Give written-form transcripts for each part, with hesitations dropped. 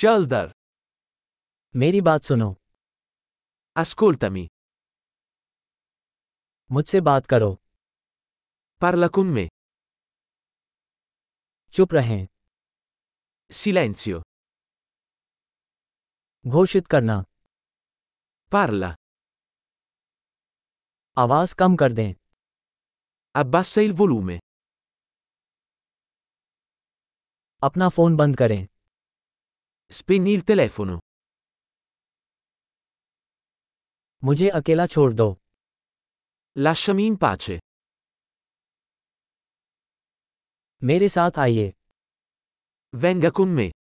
चल दर. मेरी बात सुनो. Ascoltami. मुझसे बात करो. Parla con me. चुप रहें. Silenzio. घोषित करना. Parla. आवाज कम कर दें. Abbassa il volume. अपना फोन बंद करें. Spegni il telefono. मुझे अकेला छोड़ दो. Lasciami in pace. मेरे साथ आइए. Venga con me.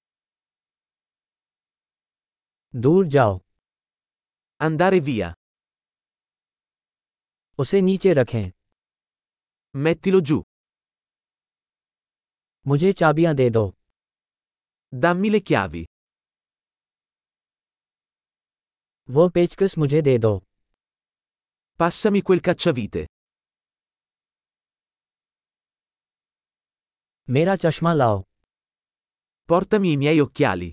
दूर जाओ. Andare via. उसे नीचे रखें. Mettilo giù. मुझे चाबियां दे दो. Dammi le chiavi. वो पेचकस मुझे दे दो. Passami quel cacciavite. मेरा चश्मा लाओ. Portami i miei occhiali.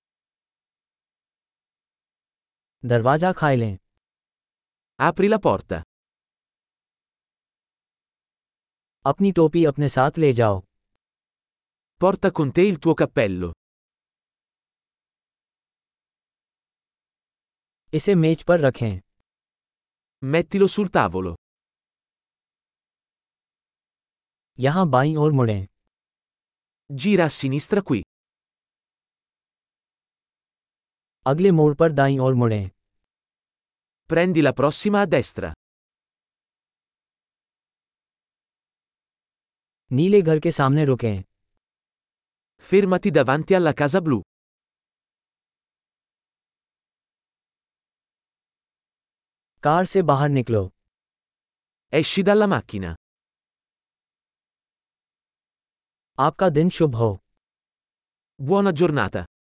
दरवाजा खाई लें. Apri la porta. अपनी टोपी अपने साथ ले जाओ. Porta con te il tuo cappello. इसे मेज पर रखें. Mettilo sul tavolo. यहाँ बाईं ओर मुड़ें. Gira a sinistra qui. अगले मोड़ पर दाईं ओर मुड़ें. Prendi la prossima a destra. नीले घर के सामने रुकें. Fermati davanti alla casa blu. Car से बाहर निकलो. Esci dalla macchina. आपका दिन शुभ हो. Buona giornata.